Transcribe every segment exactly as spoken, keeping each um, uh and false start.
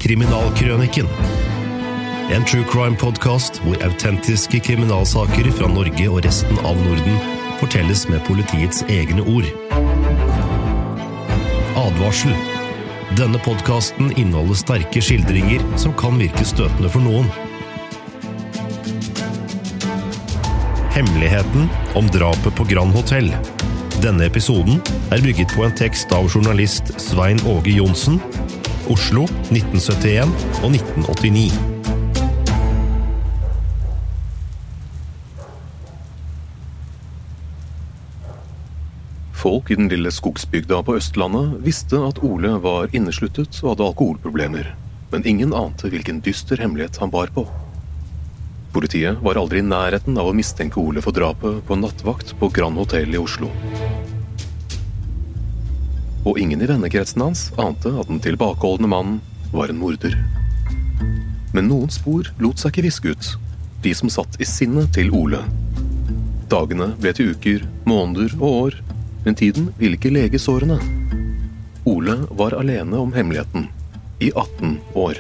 Kriminalkrøniken. En true crime podcast hvor autentiske kriminalsaker fra Norge og resten av Norden fortelles med politiets egne ord. Advarsel. Denne podcasten inneholder sterke skildringer som kan virke støtende for noen. Hemmeligheten om drapet på Grand Hotel. Denne episoden er bygget på en tekst av journalist Svein Åge Johnsen, Oslo nitten syttien og nitten åttini. Folk i den lille skogsbygda på Østlandet visste at Ole var innesluttet og hadde alkoholproblemer, men ingen ante hvilken dyster hemmelighet han bar på. Politiet var aldri i nærheten av å mistenke Ole for drapet på en nattvakt på Grand Hotel i Oslo. Og ingen i vennekretsen hans ante at den tilbakeholdende mannen var en morder. Men noen spor lot seg ikke viske ut, de som satt i sinnet til Ole. Dagene ble til uker, måneder og år, men tiden ville ikke lege sårene. Ole var alene om hemmeligheten i atten år.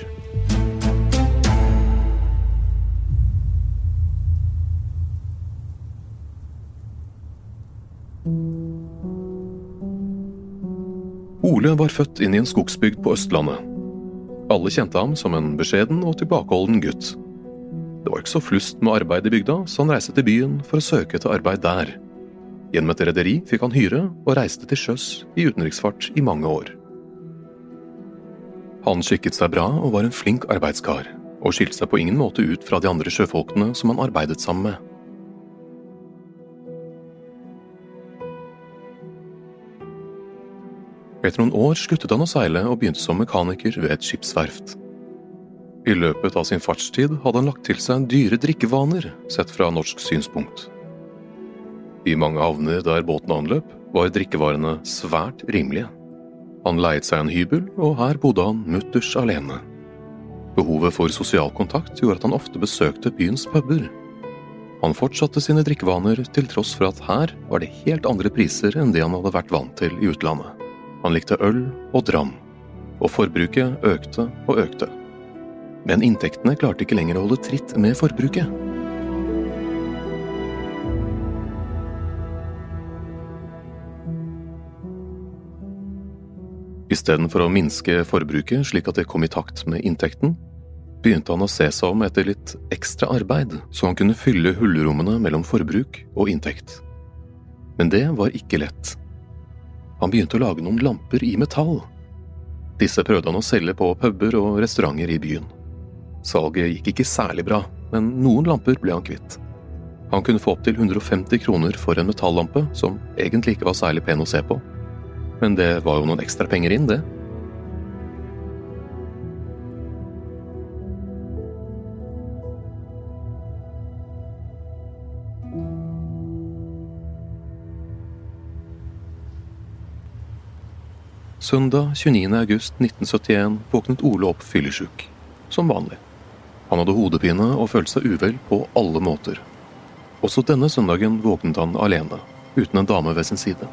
Ole var født inn i en skogsbygd på Østlandet. Alle kjente ham som en beskjeden og tilbakeholden gutt. Det var ikke så flust med arbeid i bygda, så han reiste til byen for å søke etter arbeid der. Gjennom et rederi fikk han hyre og reiste til sjøs i utenriksfart i mange år. Han skikket seg bra og var en flink arbeidskar, og skilte seg på ingen måte ut fra de andre sjøfolkene som han arbeidet sammen med. Etter noen år sluttet han å seile og begynte som mekaniker ved et skipsverft. I løpet av sin fartstid hadde han lagt til seg dyre drikkevaner, sett fra norsk synspunkt. I mange havner der båten anløp, var drikkevarene svært rimelige. Han leiet seg en hybel, og her bodde han mutters alene. Behovet for sosial kontakt gjorde at han ofte besøkte byens puber. Han fortsatte sine drikkevaner til tross for at her var det helt andre priser enn det han hadde vært vant til i utlandet. Han likte øl og dram, og forbruket økte og økte. Men inntektene klarte ikke lenger å holde tritt med forbruket. I stedet for å minske forbruket slik at det kom i takt med inntekten, begynte han å se seg om etter litt ekstra arbeid, så han kunne fylle hullrommene mellom forbruk og inntekt. Men det var ikke lett. Han begynte å lage noen lamper i metall. Disse prøvde han å selge på puber og restauranter i byen. Salget gikk ikke særlig bra, men noen lamper ble han kvitt. Han kunne få opp til hundre og femti kroner for en metallampe, som egentlig ikke var særlig pen å se på. Men det var jo noen ekstra penger inn, det. Søndag tjueniende august nitten syttien våknet Ole opp fyllesyk, som vanlig. Han hadde hodepine og følte seg uvel på alle måter. Også denne søndagen våknet han alene, uten en dame ved sin side.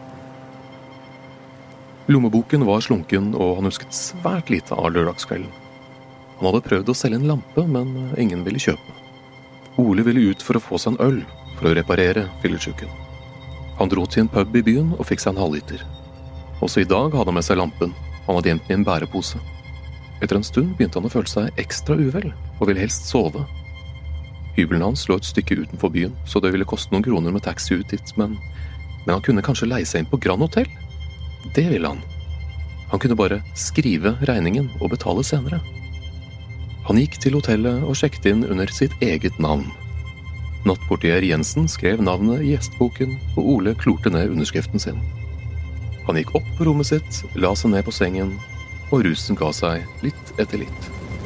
Lommeboken var slunken, og han husket svært lite av lørdagskvelden. Han hadde prøvd å selge en lampe, men ingen ville kjøpe. Ole ville ut for å få seg en øl, for å reparere fyllesyken. Han dro til en pub i byen og fikk seg en halvliter. Også i dag hadde han med seg lampen. Han hadde gjemt den i en bærepose. Etter en stund begynte han å føle seg ekstra uvel, og ville helst sove. Hybelen hans lå et stykke utenfor byen, så det ville koste noen kroner med taxi ut dit, men, men han kunne kanskje leie seg inn på Grand Hotel? Det ville han. Han kunne bare skrive regningen og betale senere. Han gikk til hotellet og sjekket inn under sitt eget navn. Nattportier Jensen skrev navnet i gjestboken, og Ole klorte ned underskriften sin. Han gikk opp på rommet sitt, la seg ned på sengen, og rusen ga seg litt etter litt.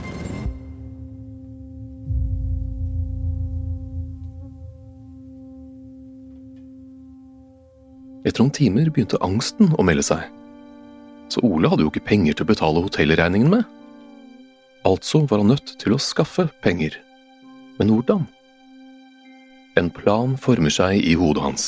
Etter noen timer begynte angsten å melde seg. Så Ole hadde jo ikke penger til å betale hotellregningen med. Altså var han nødt til å skaffe penger. Men hvordan? En plan former seg i hodet hans.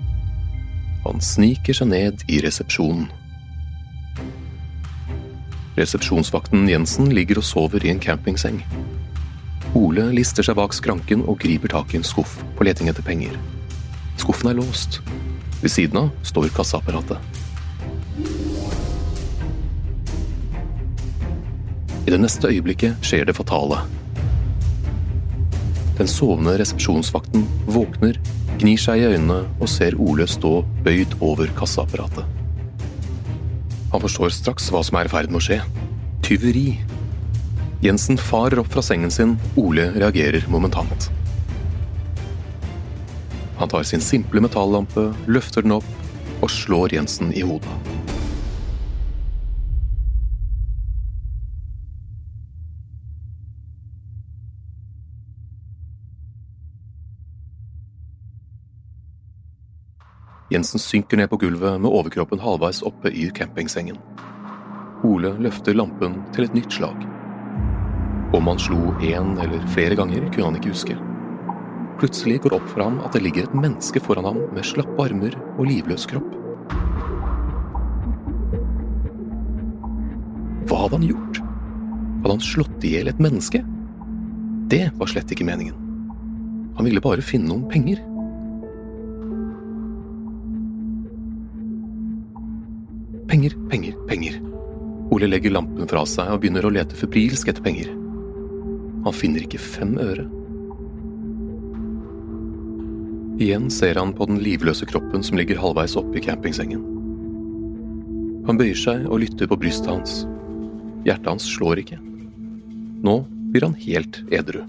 Han sniker seg ned i resepsjonen. Resepsjonsvakten Jensen ligger og sover i en campingseng. Ole lister seg bak skranken og griper tak i en skuff på leting etter penger. Skuffen er låst. Ved siden av står kassaapparatet. I det neste øyeblikket skjer det fatale. Den sovende resepsjonsvakten våkner, gnir seg i øynene og ser Ole stå bøyd over kassaapparatet. Han forstår straks hva som er i ferd med å skje. Tyveri. Jensen farer opp fra sengen sin, Ole reagerer momentant. Han tar sin simple metallampe, løfter den opp og slår Jensen i hodet. Jensen synker ned på gulvet med overkroppen halvveis oppe i campingsengen. Ole løfter lampen til et nytt slag. Om han slo en eller flere ganger kunne han ikke huske. Plutselig går det opp for ham at det ligger et menneske foran ham med slappe armer og livløs kropp. Hva hadde han gjort? Hadde han slått ihjel et menneske? Det var slett ikke meningen. Han ville bare finne noen penger. Penger, penger, penger. Ole legger lampen fra seg og begynner å lete febrilsk etter penger. Han finner ikke fem øre. Igjen ser han på den livløse kroppen som ligger halvveis oppe i campingsengen. Han bøyer seg og lytter på brystet hans. Hjertet hans slår ikke. Nå blir han helt edru.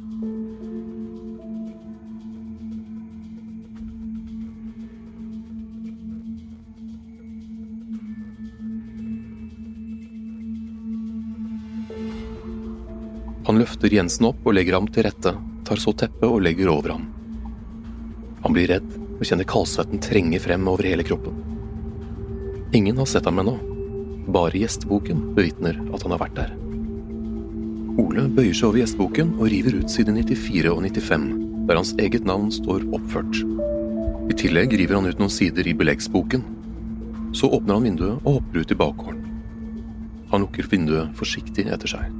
Han løfter Jensen opp og legger ham til rette, tar så teppet og legger over ham. Han blir redd og kjenner kaldsvetten trenge frem over hele kroppen. Ingen har sett ham ennå. Bare gjesteboken bevitner at han har vært der. Ole bøyer seg over gjesteboken og river ut side nittifire og nittifem, der hans eget navn står oppført. I tillegg river han ut noen sider i beleggsboken. Så åpner han vinduet og hopper ut i bakgården. Han lukker vinduet forsiktig etter seg.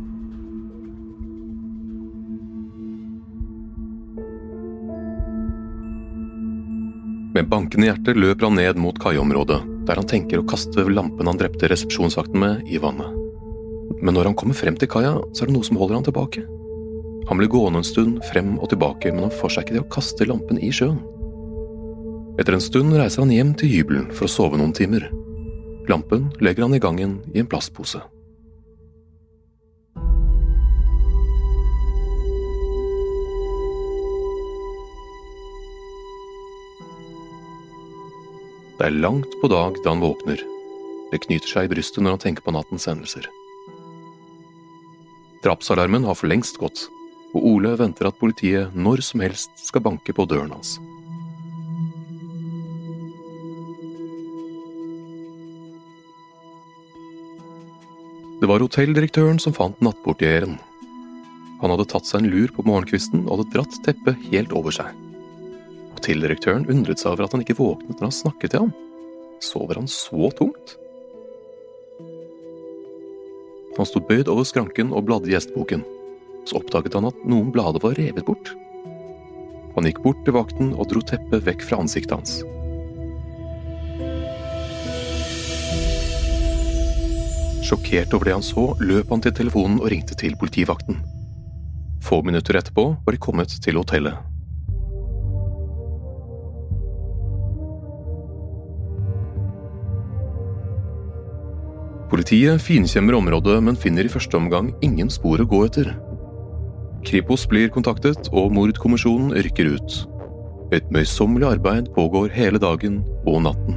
Med bankende hjerte løper han ned mot kaiområdet, der han tenker å kaste lampen han drepte resepsjonsvakten med i vannet. Men når han kommer frem til kaia, så er det noe som holder han tilbake. Han blir gående en stund frem og tilbake, men han får seg ikke til å kaste lampen i sjøen. Etter en stund reiser han hjem til hybelen for å sove noen timer. Lampen legger han i gangen i en plastpose. Det er langt på dag da han våkner. Det knyter seg i brystet når han tenker på nattens hendelser. Drapsalarmen har for lengst gått, og Ole venter at politiet når som helst skal banke på døren hans. Det var hotelldirektøren som fant nattportieren. Han hadde tatt seg en lur på morgenkvisten og hadde dratt teppet helt over seg. Hotelldirektøren undret seg over at han ikke våknet når han snakket til ham. Sover han så tungt? Han stod bøyd over skranken og bladde i gjestboken. Så oppdaget han at noen blader var revet bort. Han gikk bort til vakten og dro teppet vekk fra ansiktet hans. Sjokkert over det han så, løp han til telefonen og ringte til politivakten. Få minutter etterpå var de kommet til hotellet. Politiet finkjemmer området, men finner i første omgang ingen spor å gå etter. Kripos blir kontaktet, og mordkommisjonen rykker ut. Et møysommelig arbeid pågår hele dagen og natten.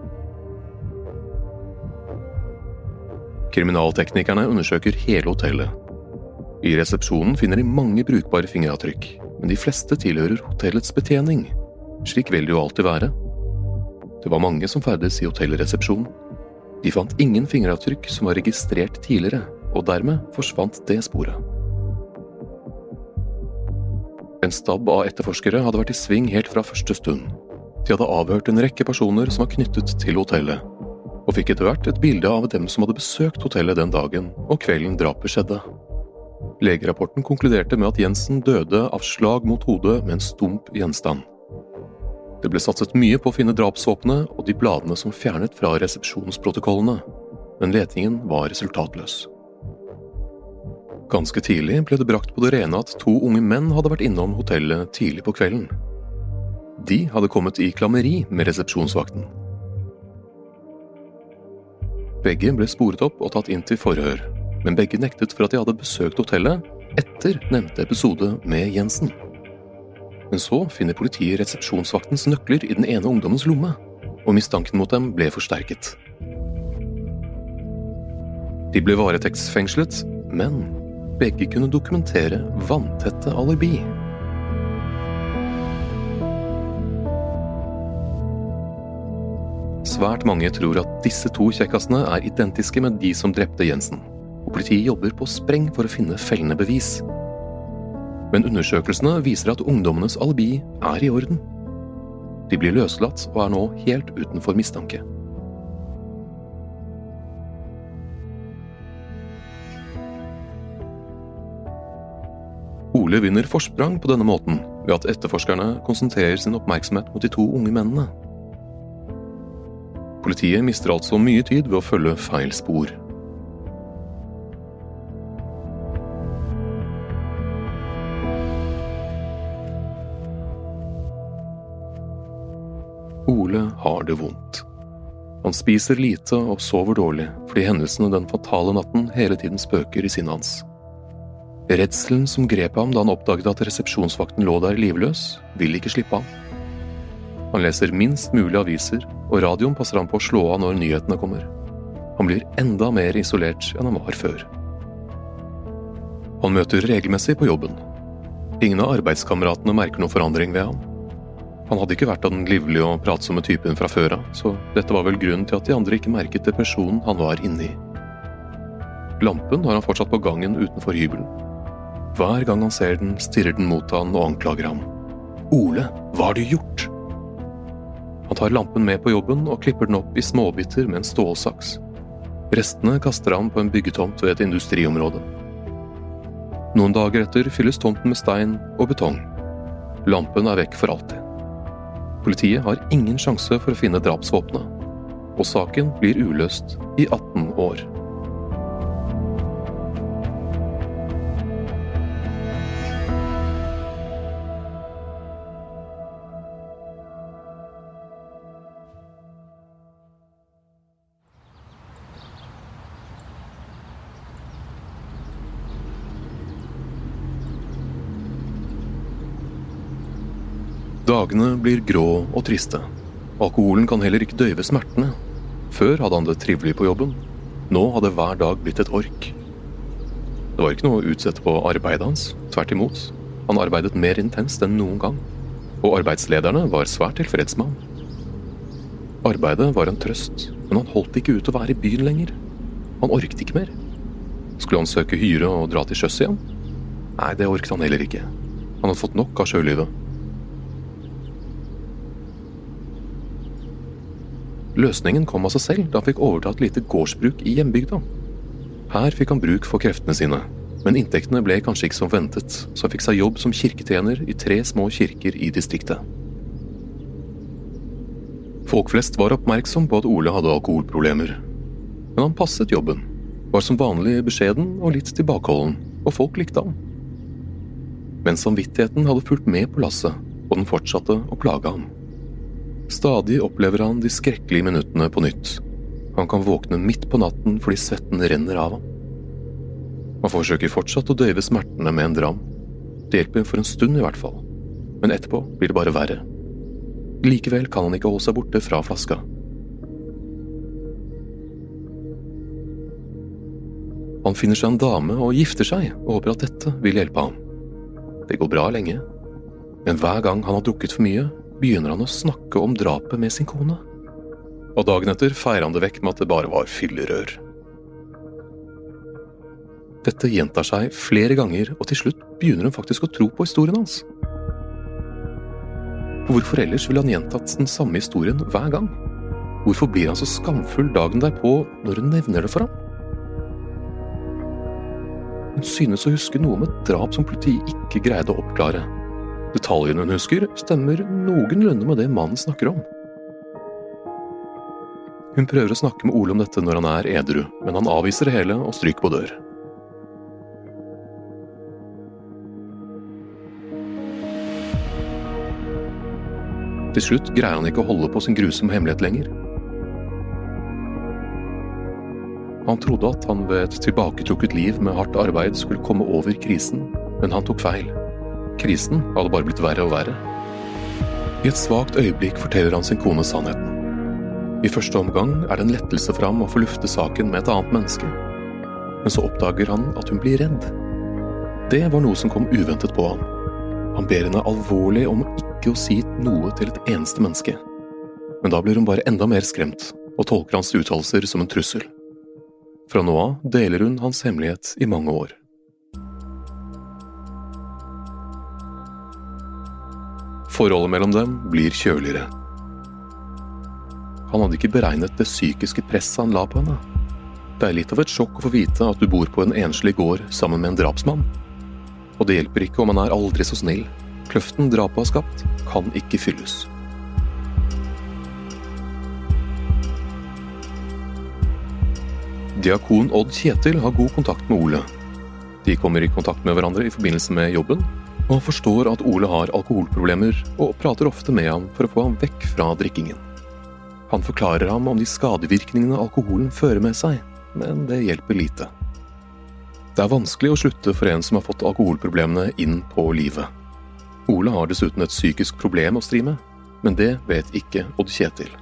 Kriminalteknikerne undersøker hele hotellet. I resepsjonen finner de mange brukbare fingeravtrykk, men de fleste tilhører hotellets betjening. Slik vil det jo alltid være. Det var mange som ferdes i hotellresepsjonen. De fant ingen fingeravtrykk som var registrert tidligere, og dermed forsvant det sporet. En stab av etterforskere hadde vært i sving helt fra første stund. De hadde avhørt en rekke personer som var knyttet til hotellet, og fikk etter hvert et bilde av dem som hadde besøkt hotellet den dagen og kvelden drapet skjedde. Legerapporten konkluderte med at Jensen døde av slag mot hodet med en stump gjenstand. Det ble satset mye på å finne drapsvåpnet og de bladene som fjernet fra resepsjonsprotokollene, men letingen var resultatløs. Ganske tidlig ble det brakt på det rene at to unge menn hadde vært innom hotellet tidlig på kvelden. De hadde kommet i klammeri med resepsjonsvakten. Begge ble sporet opp og tatt inn til forhør, men begge nektet for at de hadde besøkt hotellet etter nevnte episode med Jensen. Men så finner politiet resepsjonsvaktens nøkler i den ene ungdommens lomme, og mistanken mot dem ble forsterket. De ble varetektsfengslet, men begge kunne dokumentere vanntette alibi. Svært mange tror at disse to kjekkasene er identiske med de som drepte Jensen, og politiet jobber på spreng for å finne fellende bevis. Men undersøkelsene viser at ungdommenes alibi er i orden. De blir løslatt og er nå helt utenfor mistanke. Ole vinner forsprang på denne måten ved at etterforskerne konsentrerer sin oppmerksomhet mot de to unge mennene. Politiet mister altså mye tid ved å følge feil spor. Ole har det vondt. Han spiser lite og sover dårlig, fordi hendelsene den fatale natten hele tiden spøker i sinnet hans. Redselen som grep ham da han oppdaget at resepsjonsvakten lå der livløs, vil ikke slippe ham. Han leser minst mulig aviser, og radioen passer han på å slå av når nyhetene kommer. Han blir enda mer isolert enn han var før. Han møter regelmessig på jobben. Ingen av arbeidskameratene merker noen forandring ved ham. Han hadde ikke vært av den livlige og pratsomme typen fra før av, så dette var vel grunnen til at de andre ikke merket depresjonen han var inne i. Lampen har han fortsatt på gangen utenfor hybelen. Hver gang han ser den, stirrer den mot han og anklager ham. Ole, hva har du gjort? Han tar lampen med på jobben og klipper den opp i småbiter med en stålsaks. Restene kaster han på en byggetomt ved et industriområde. Noen dager etter fylles tomten med stein og betong. Lampen er vekk for alltid. Politiet har ingen sjanse for å finne drapsvåpnet, og saken blir uløst i atten år. Dagene blir grå og triste. Alkoholen kan heller ikke døyve smertene. Før hadde han det trivelig på jobben. Nå hadde hver dag blitt et ork. Det var ikke noe å utsette på arbeidet hans. Tvert imot. Han arbeidet mer intenst enn noen gang. Og arbeidslederne var svært tilfreds med ham. Arbeidet var en trøst, men han holdt ikke ut å være i byen lenger. Han orket ikke mer. Skulle han søke hyre og dra til sjøs igjen? Nei, det orket han heller ikke. Han hadde fått nok av sjølivet. Løsningen kom av seg selv da han fikk overta et lite gårdsbruk i hjembygda. Her fikk han bruk for kreftene sine, men inntektene ble kanskje ikke som ventet, så han fikk seg jobb som kirketjener i tre små kirker i distriktet. Folk flest var oppmerksom på at Ole hadde alkoholproblemer, men han passet jobben, var som vanlig beskjeden og litt tilbakeholden, og folk likte ham. Men samvittigheten hadde fulgt med på lasset, og den fortsatte å plage ham. Stadig opplever han de skrekkelige minuttene på nytt. Han kan våkne midt på natten fordi svetten renner av ham. Han forsøker fortsatt å døyve smertene med en dram. Det hjelper for en stund i hvert fall, men etterpå blir det bare verre. Likevel kan han ikke holde seg borte fra flaska. Han finner seg en dame og gifter seg, og håper at dette vil hjelpe ham. Det går bra lenge, men hver gang han har drukket for mye, begynner han å snakke om drapet med sin kone. Og dagen etter feirer han det vekk med at det bare var fyllerør. Dette gjentar seg flere ganger, og til slutt begynner hun faktisk å tro på historien hans. Hvorfor ellers ville han gjentatt den samme historien hver gang? Hvorfor blir han så skamfull dagen derpå når hun nevner det for ham? Hun synes å huske noe om et drap som politiet ikke greide å oppklare. Detaljene hun husker stemmer noenlunde med det mannen snakker om. Hun prøver å snakke med Ole om dette når han er edru, men han avviser det hele og stryker på dør. Til slutt greier han ikke å holde på sin grusomme hemmelighet lenger. Han trodde at han ved et tilbaketrukket liv med hardt arbeid skulle komme over krisen, men han tok feil. Krisen hadde bare blitt verre og verre. I et svagt øyeblikk forteller han sin kone sannheten. I første omgang er det en lettelse for ham å få lufte saken med et annet menneske. Men så oppdager han at hun blir redd. Det var noe som kom uventet på ham. Han ber henne alvorlig om ikke å si noe til et eneste menneske. Men da blir hun bare enda mer skremt, og tolker hans uttalelser som en trussel. Fra nå av deler hun hans hemmelighet i mange år. Forholdet mellom dem blir kjøligere. Han hadde ikke beregnet det psykiske presset han la på henne. Det er litt av et sjokk å få vite at du bor på en enslig gård sammen med en drapsmann. Og det hjelper ikke om han er aldri så snill. Kløften drapet har skapt, kan ikke fylles. Diakon Odd Kjetil har god kontakt med Ole. De kommer i kontakt med hverandre i forbindelse med jobben, og han forstår at Ole har alkoholproblemer, og prater ofte med ham for å få ham vekk fra drikkingen. Han forklarer ham om de skadevirkningene alkoholen fører med seg, men det hjelper lite. Det er vanskelig å slutte for en som har fått alkoholproblemene inn på livet. Ole har dessuten et psykisk problem å stri med, men det vet ikke Odd Kjetil.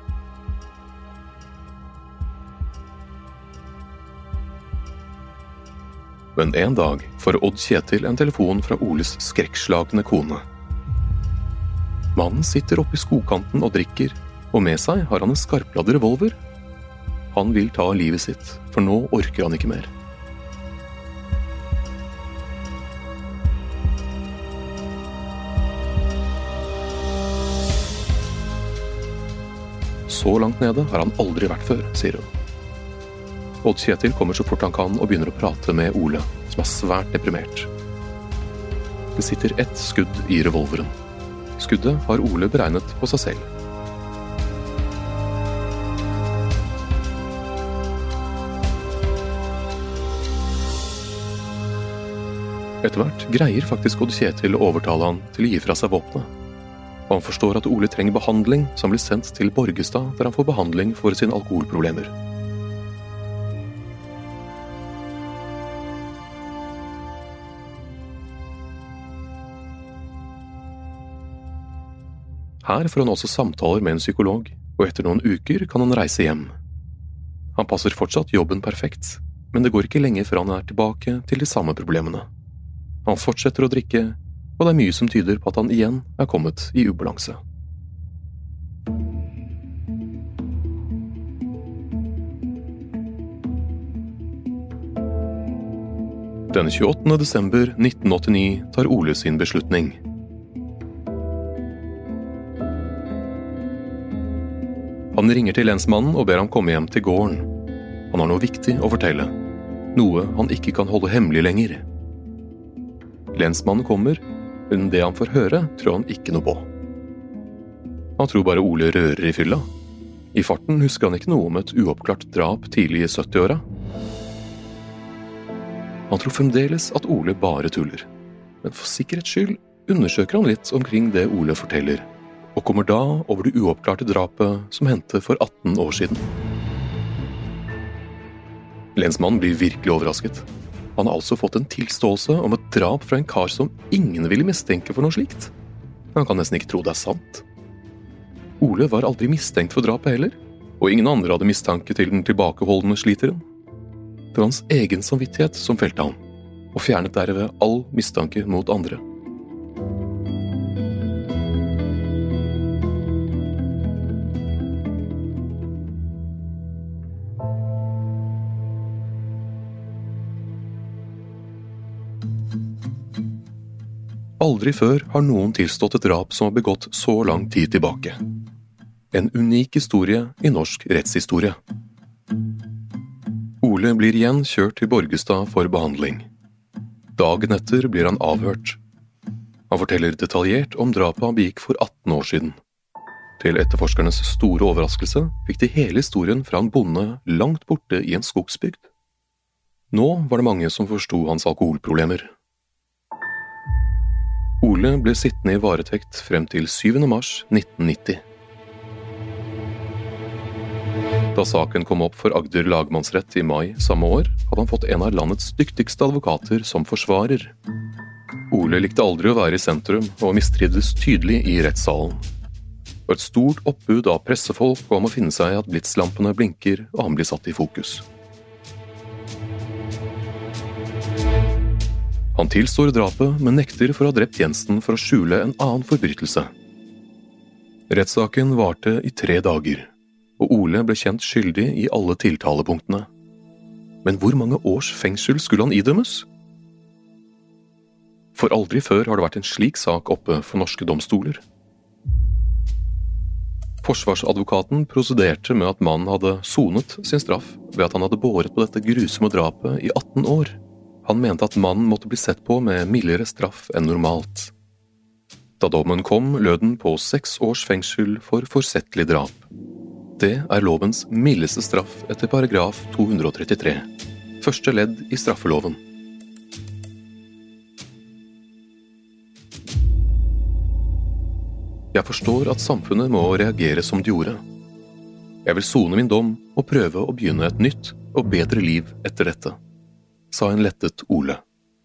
Men en dag får Odd Kjetil en telefon fra Oles skrekkslagne kone. Mannen sitter oppe i skogkanten og drikker, og med seg har han en skarpladd revolver. Han vil ta livet sitt, for nå orker han ikke mer. Så langt nede har han aldri vært før, sier hun. Odd Kjetil kommer så fort han kan og begynner å prate med Ole, som er svært deprimert. Det sitter ett skudd i revolveren. Skuddet har Ole beregnet på seg selv. Etter hvert greier faktisk Odd Kjetil å overtale han til å gi fra seg våpnet. Og han forstår at Ole trenger behandling, som blir sendt til Borgestad, der han får behandling for sine alkoholproblemer. Her får han også samtaler med en psykolog, og etter noen uker kan han reise hjem. Han passer fortsatt jobben perfekt, men det går ikke lenge før han er tilbake til de samme problemene. Han fortsetter å drikke, og det er mye som tyder på at han igjen er kommet i ubalanse. Den tjueåttende desember nitten åttini tar Ole sin beslutning. Han ringer til lensmannen og ber ham komme hjem til gården. Han har noe viktig å fortelle, noe han ikke kan holde hemmelig lenger. Lensmannen kommer, men det han får høre, tror han ikke noe på. Han tror bare Ole rører i fylla. I farten husker han ikke noe om et uoppklart drap tidlig i syttiåra. Han tror fremdeles at Ole bare tuller, men for sikkerhets skyld undersøker han litt omkring det Ole forteller, og kommer da over det uoppklarte drapet som hendte for atten år siden. Lensmannen blir virkelig overrasket. Han har altså fått en tilståelse om et drap fra en kar som ingen ville mistenke for noe slikt. Han kan nesten ikke tro det er sant. Ole var aldri mistenkt for drapet heller, og ingen andre hadde mistanke til den tilbakeholdende sliteren. Det var hans egen samvittighet som felte ham, og fjernet derved all mistanke mot andre. Aldri før har noen tilstått et drap som har begått så lang tid tilbake. En unik historie i norsk rettshistorie. Ole blir igjen kjørt til Borgestad for behandling. Dagen etter blir han avhørt. Han forteller detaljert om drapet han begikk for atten år siden. Til etterforskernes store overraskelse fikk de hele historien fra en bonde langt borte i en skogsbygd. Nå var det mange som forsto hans alkoholproblemer. Ole ble sittende i varetekt frem til syvende mars nitten nitti. Da saken kom opp for Agder lagmannsrett i mai samme år, hadde han fått en av landets dyktigste advokater som forsvarer. Ole likte aldri å være i sentrum og mistrivdes tydelig i rettssalen. Og et stort oppbud av pressefolk om å finne seg at blitslampene blinker og han blir satt i fokus. Han tilstår drapet, men nekter for å ha drept Jensen for å skjule en annen forbrytelse. Rettssaken varte i tre dager, og Ole ble kjent skyldig i alle tiltalepunktene. Men hvor mange års fengsel skulle han idømmes? For aldri før har det vært en slik sak oppe for norske domstoler. Forsvarsadvokaten prosederte med at mannen hadde sonet sin straff ved at han hadde båret på dette grusomme drapet i atten år. Han mente at mannen måtte bli sett på med mildere straff enn normalt. Da dommen kom, lød den på seks års fengsel for forsettlig drap. Det er lovens mildeste straff etter paragraf to hundre trettitre, første ledd i straffeloven. Jeg forstår at samfunnet må reagere som de gjorde. Jeg vil sone min dom og prøve å begynne et nytt og bedre liv etter dette, sa en lettet Ole.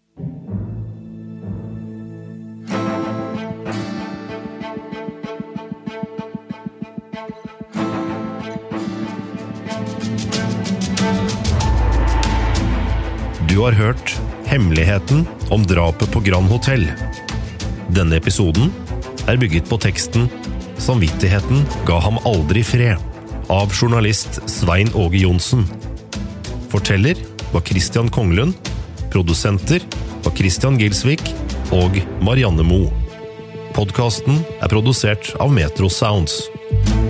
Du har hørt Hemmeligheten om drapet på Grand Hotel. Denne episoden er bygget på teksten Samvittigheten ga ham aldri fred av journalist Svein Åge Johnsen. Forteller var Christian Konglund, produsenter var Christian Gilsvik og Marianne Mo. Podcasten er produsert av Metro Sounds.